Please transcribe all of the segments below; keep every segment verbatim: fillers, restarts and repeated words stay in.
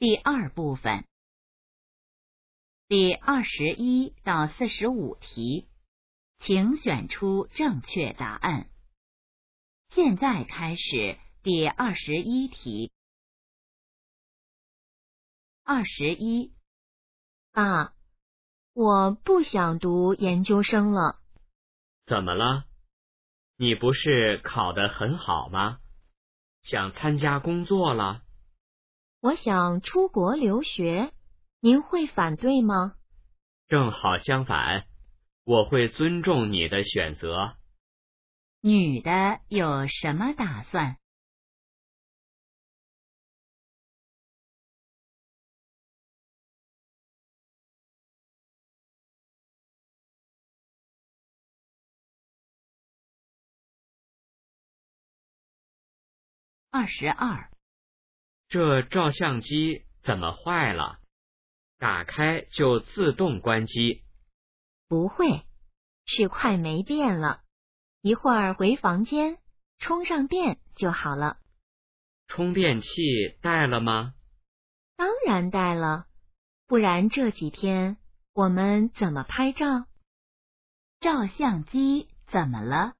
第二部分，第二十一到四十五题，请选出正确答案。现在开始第二十一题。二十一， 爸，我不想读研究生了。 怎么了？你不是考得很好吗？想参加工作了？ 我想出国留学，您会反对吗？ 正好相反，我会尊重你的选择。 女的有什么打算？二十二， 这照相机怎么坏了？打开就自动关机。 不会，是快没电了，一会儿回房间充上电就好了。 充电器带了吗？ 当然带了，不然这几天我们怎么拍照？ 照相机怎么了？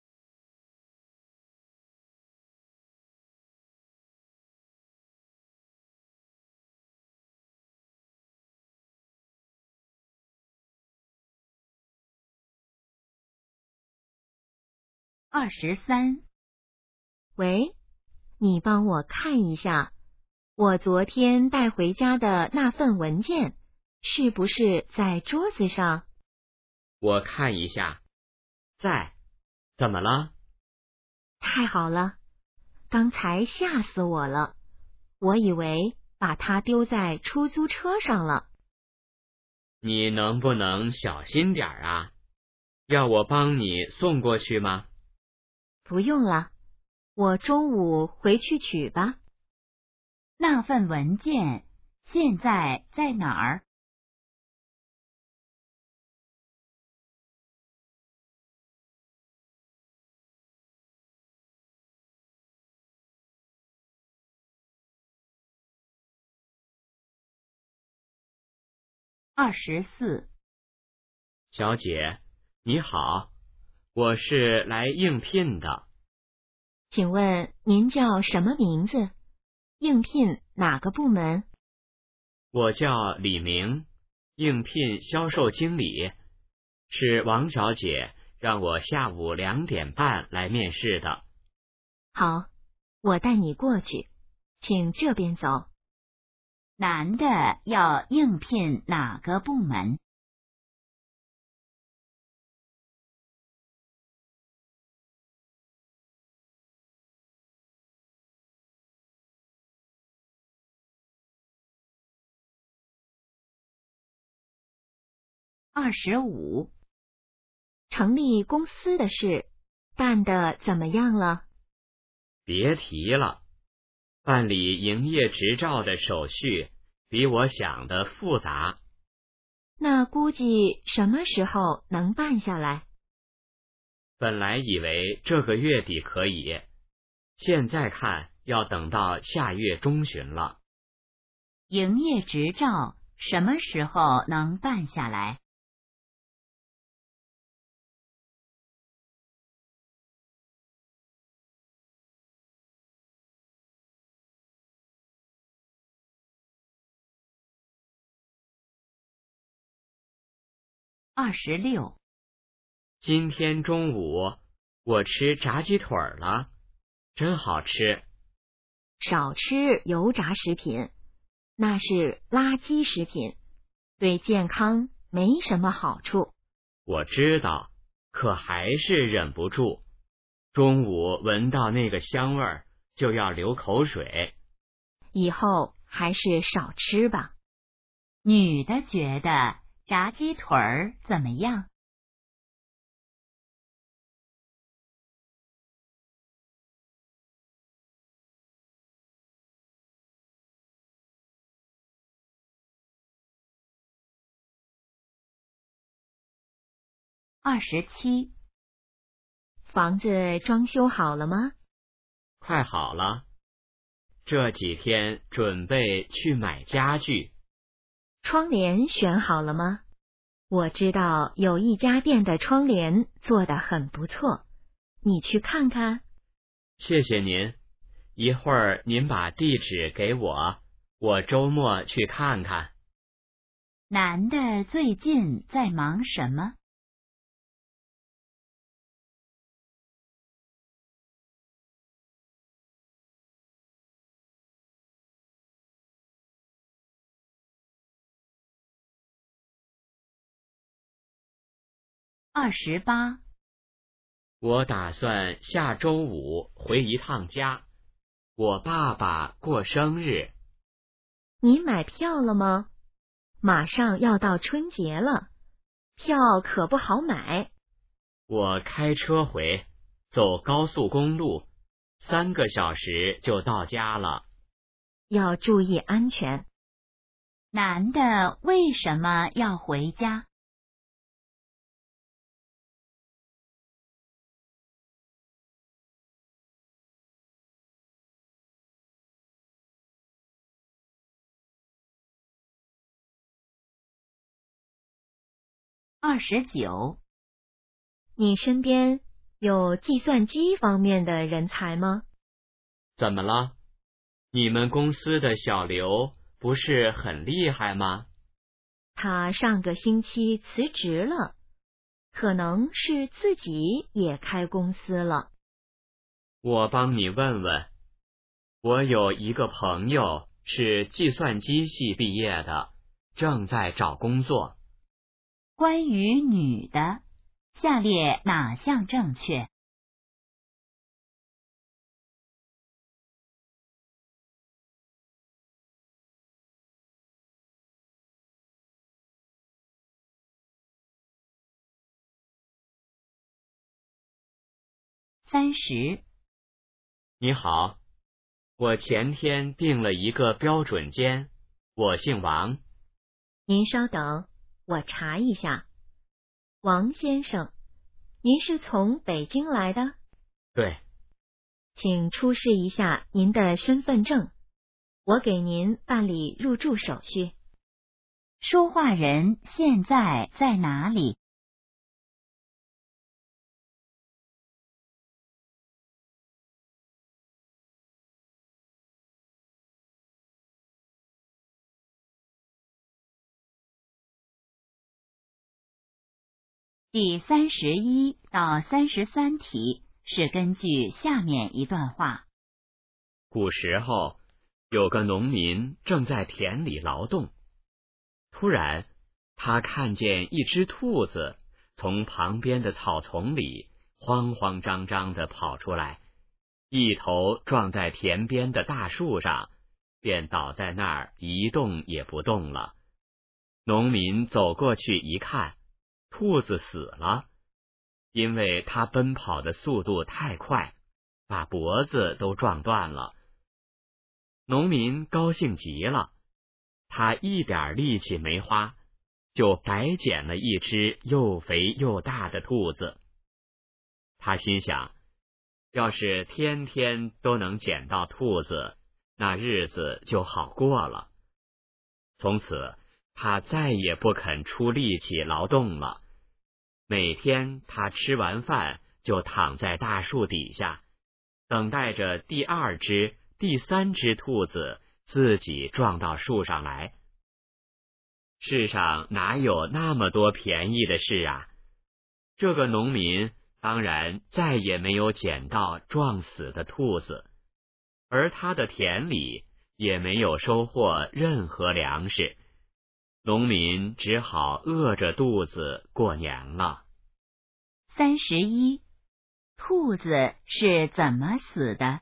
二十三， 喂，你帮我看一下，我昨天带回家的那份文件是不是在桌子上？ 我看一下，在。怎么了？ 太好了，刚才吓死我了，我以为把它丢在出租车上了。 你能不能小心点啊？要我帮你送过去吗？ 不用了，我中午回去取吧。 那份文件现在在哪儿？二十四， 小姐，你好，我是来应聘的。 请问您叫什么名字？应聘哪个部门？ 我叫李明，应聘销售经理，是王小姐让我下午两点半来面试的。 好，我带你过去，请这边走。 男的要应聘哪个部门？二十五， 成立公司的事办得怎么样了？ 别提了，办理营业执照的手续比我想的复杂。 那估计什么时候能办下来？ 本来以为这个月底可以，现在看要等到下月中旬了。 营业执照什么时候能办下来？二十六， 今天中午我吃炸鸡腿了，真好吃。 少吃油炸食品，那是垃圾食品，对健康没什么好处。 我知道，可还是忍不住。中午闻到那个香味儿，就要流口水。 以后还是少吃吧。 女的觉得炸鸡腿儿怎么样？二十七， 房子装修好了吗？ 快好了， 这几天准备去买家具。 窗帘选好了吗？我知道有一家店的窗帘做得很不错，你去看看。 谢谢您，一会儿您把地址给我，我周末去看看。 男的最近在忙什么？二十八。 我打算下周五回一趟家，我爸爸过生日。 你买票了吗？马上要到春节了，票可不好买。 我开车回，走高速公路，三个小时就到家了。 要注意安全。 男的为什么要回家？二十九。 你身边有计算机方面的人才吗？ 怎么了？你们公司的小刘不是很厉害吗？ 他上个星期辞职了，可能是自己也开公司了。 我帮你问问，我有一个朋友是计算机系毕业的，正在找工作。 关于女的，下列哪项正确？三十。 你好，我前天订了一个标准间，我姓王。 您稍等，我查一下。王先生，您是从北京来的？ 对。 请出示一下您的身份证，我给您办理入住手续。 说话人现在在哪里？第三十一到三十三题是根据下面一段话。 古时候，有个农民正在田里劳动，突然他看见一只兔子从旁边的草丛里慌慌张张地跑出来，一头撞在田边的大树上，便倒在那儿一动也不动了。农民走过去一看，兔子死了，因为它奔跑的速度太快，把脖子都撞断了。农民高兴极了，他一点力气没花，就白捡了一只又肥又大的兔子。他心想，要是天天都能捡到兔子，那日子就好过了。从此，他再也不肯出力气劳动了。每天他吃完饭就躺在大树底下，等待着第二只、第三只兔子自己撞到树上来。世上哪有那么多便宜的事啊？这个农民当然再也没有捡到撞死的兔子，而他的田里也没有收获任何粮食。农民只好饿着肚子过年了。 三十一，兔子是怎么死的？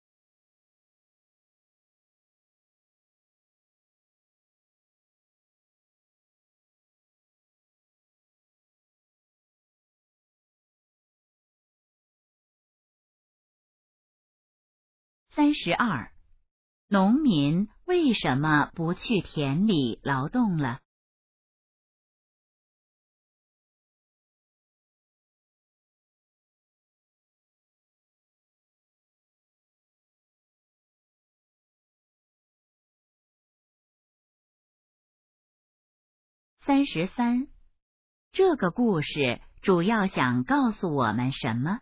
三十二，农民为什么不去田里劳动了？ 三十三，这个故事主要想告诉我们什么？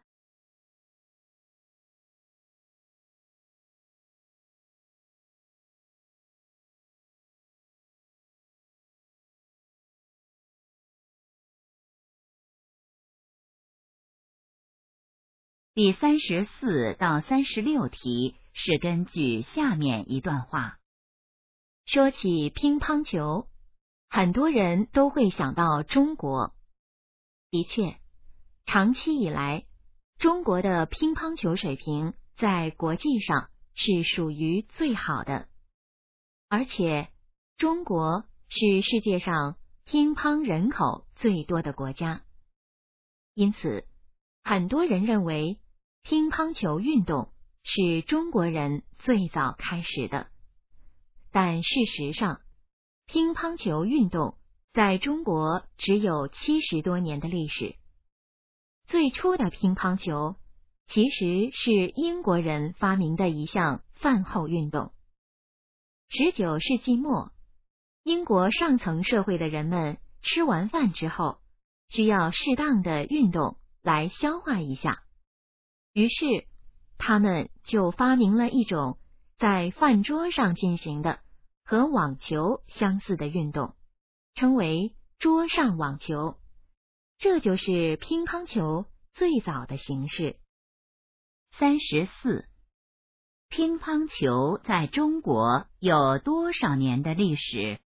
第三十四到三十六题是根据下面一段话。 说起乒乓球，很多人都会想到中国。的确，长期以来，中国的乒乓球水平在国际上是属于最好的，而且中国是世界上乒乓人口最多的国家，因此很多人认为乒乓球运动是中国人最早开始的。但事实上，乒乓球运动在中国只有七十多年的历史。最初的乒乓球其实是英国人发明的一项饭后运动。十九世纪末，英国上层社会的人们吃完饭之后，需要适当的运动来消化一下。于是，他们就发明了一种在饭桌上进行的和网球相似的运动，称为桌上网球。这就是乒乓球最早的形式。 三十四，乒乓球在中国有多少年的历史？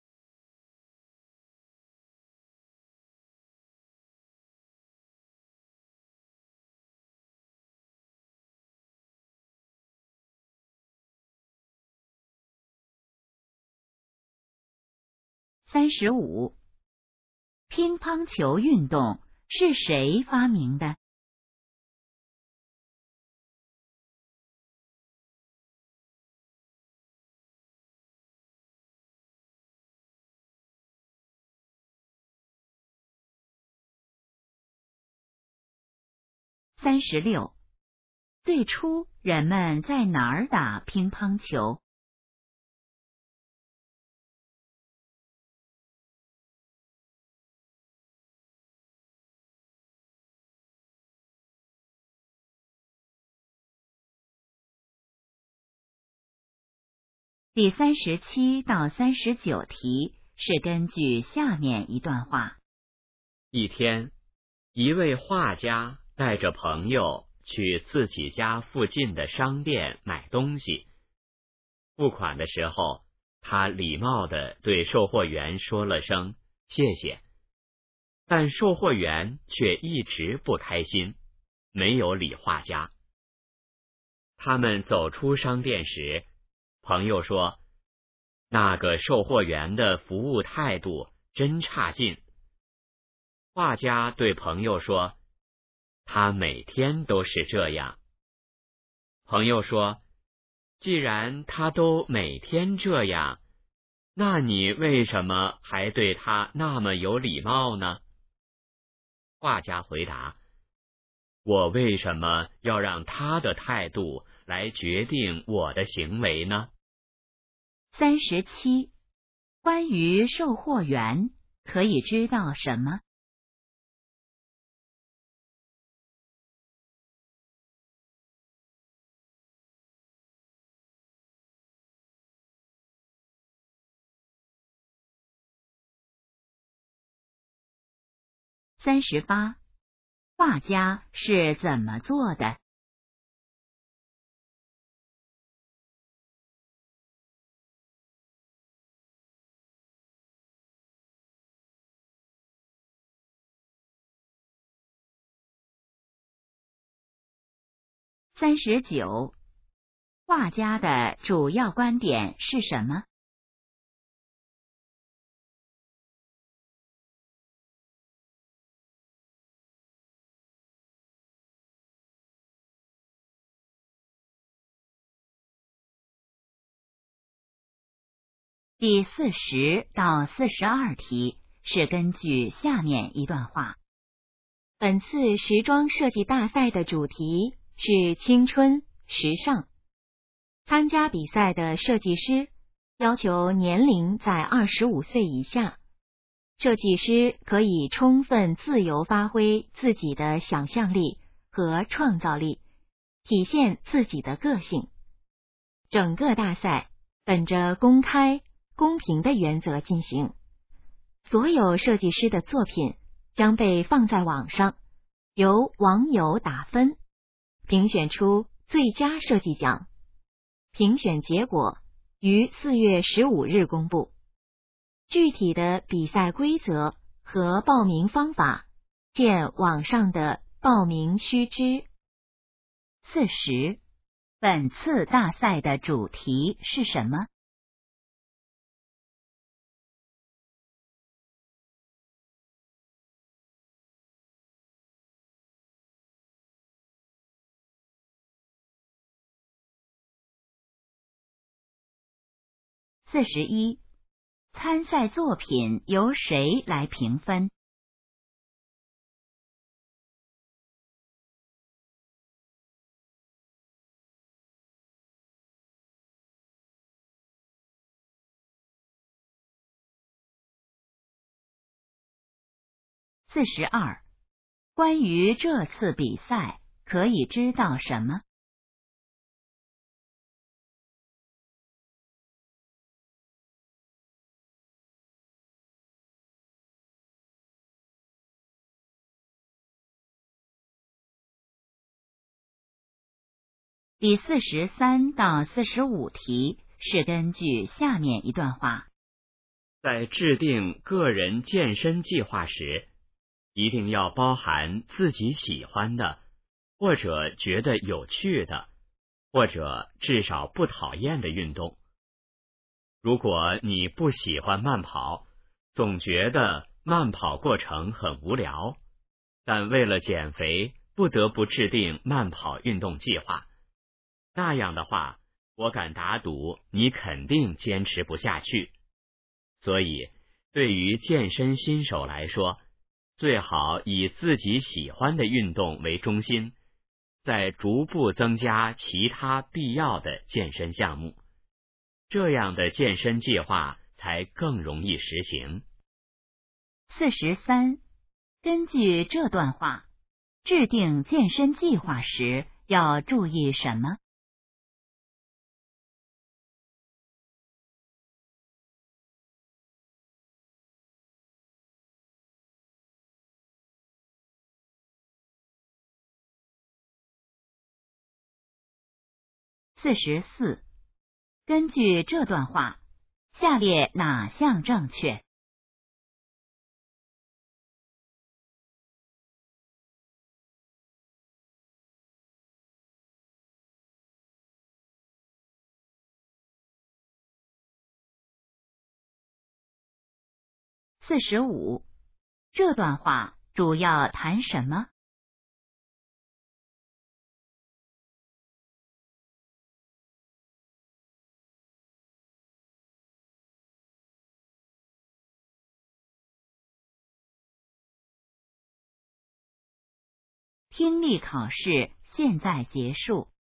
三十五，乒乓球运动是谁发明的？三十六，最初人们在哪儿打乒乓球？第三十七到三十九题是根据下面一段话。 一天，一位画家带着朋友去自己家附近的商店买东西。付款的时候，他礼貌地对售货员说了声谢谢，但售货员却一直不开心，没有理画家。他们走出商店时，朋友说，那个售货员的服务态度真差劲。画家对朋友说，他每天都是这样。朋友说，既然他都每天这样，那你为什么还对他那么有礼貌呢？画家回答，我为什么要让他的态度来决定我的行为呢？ 三十七，关于售货员可以知道什么？三十八，画家是怎么做的？三十九，画家的主要观点是什么？第四十到四十二题是根据下面一段话。 本次时装设计大赛的主题是青春时尚。参加比赛的设计师要求年龄在二十五岁以下， 设计师可以充分自由发挥自己的想象力和创造力，体现自己的个性。整个大赛本着公开、公平的原则进行，所有设计师的作品将被放在网上，由网友打分，评选出最佳设计奖。评选结果于四月十五日公布。具体的比赛规则和报名方法，见网上的报名须知。 四十，本次大赛的主题是什么？四十一，参赛作品由谁来评分？四十二，关于这次比赛可以知道什么？第四十三到四十五题是根据下面一段话： 在制定个人健身计划时，一定要包含自己喜欢的，或者觉得有趣的，或者至少不讨厌的运动。如果你不喜欢慢跑，总觉得慢跑过程很无聊，但为了减肥不得不制定慢跑运动计划，那样的话，我敢打赌你肯定坚持不下去。所以，对于健身新手来说，最好以自己喜欢的运动为中心，再逐步增加其他必要的健身项目，这样的健身计划才更容易实行。 四十三，根据这段话，制定健身计划时要注意什么？四十四，根据这段话，下列哪项正确？四十五，这段话主要谈什么？听力考试现在结束。